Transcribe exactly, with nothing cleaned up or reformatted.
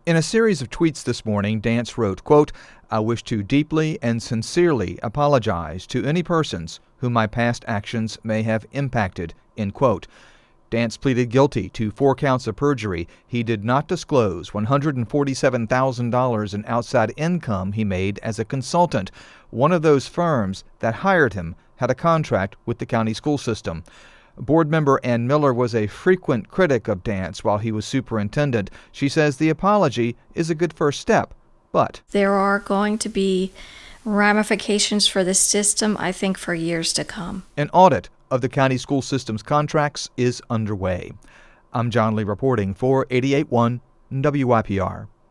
In a series of tweets this morning, Dance wrote, quote, "I wish to deeply and sincerely apologize to any persons whom my past actions may have impacted," end quote. Dance pleaded guilty to four counts of perjury. He did not disclose one hundred forty-seven thousand dollars in outside income he made as a consultant. One of those firms that hired him had a contract with the county school system. Board member Ann Miller was a frequent critic of Dance while he was superintendent. She says the apology is a good first step, but there are going to be ramifications for the system, I think, for years to come. An audit of the county school system's contracts is underway. I'm John Lee reporting for eighty-eight point one W I P R.